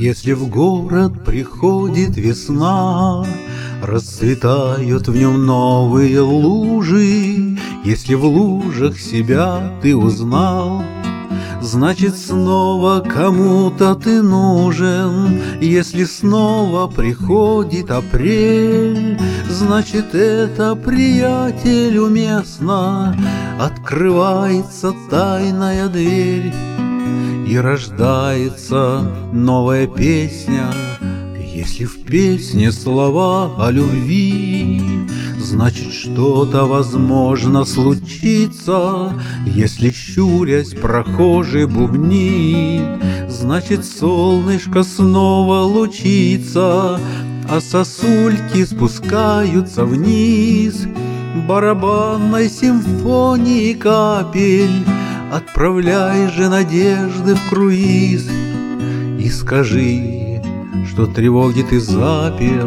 Если в город приходит весна, расцветают в нем новые лужи. Если в лужах себя ты узнал, значит, снова кому-то ты нужен. Если снова приходит апрель, значит, это приятель уместно. Открывается тайная дверь, и рождается новая песня. Если в песне слова о любви, значит, что-то возможно случится. Если, щурясь, прохожий бубнит, значит, солнышко снова лучится, а сосульки спускаются вниз барабанной симфонии капель. Отправляй же надежды в круиз и скажи, что тревоги ты запер.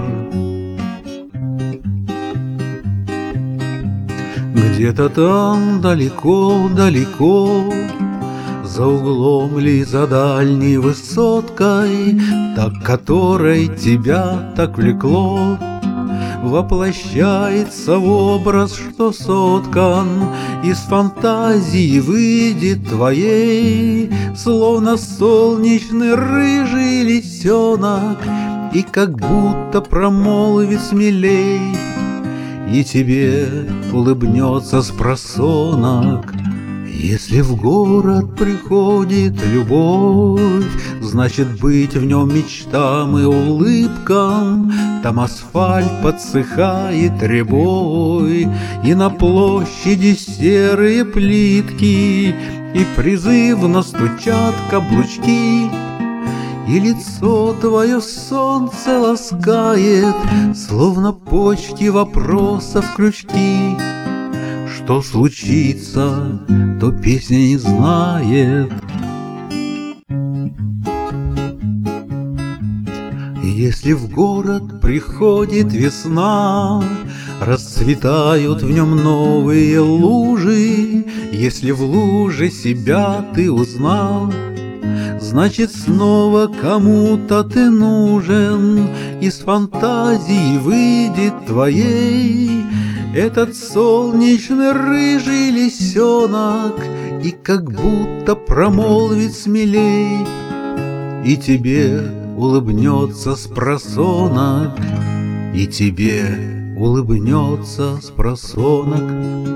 Где-то там далеко-далеко, за углом ли, за дальней высоткой, та, которой тебя так влекло, воплощается в образ, что соткан из фантазии выйдет твоей, словно солнечный рыжий лисенок, и как будто промолвит смелей, и тебе улыбнется спросонок. Если в город приходит любовь, значит, быть в нем мечтам и улыбкам. Там асфальт подсыхает рябой, и на площади серые плитки, и призывно стучат каблучки, и лицо твое солнце ласкает, словно почки вопросов крючки. Что случится, то песня не знает. Если в город приходит весна, расцветают в нем новые лужи. Если в луже себя ты узнал, значит, снова кому-то ты нужен. Из фантазии выйдет твоей этот солнечный рыжий лисенок, и как будто промолвит смелей, и тебе улыбнется спросонок, и тебе улыбнется спросонок.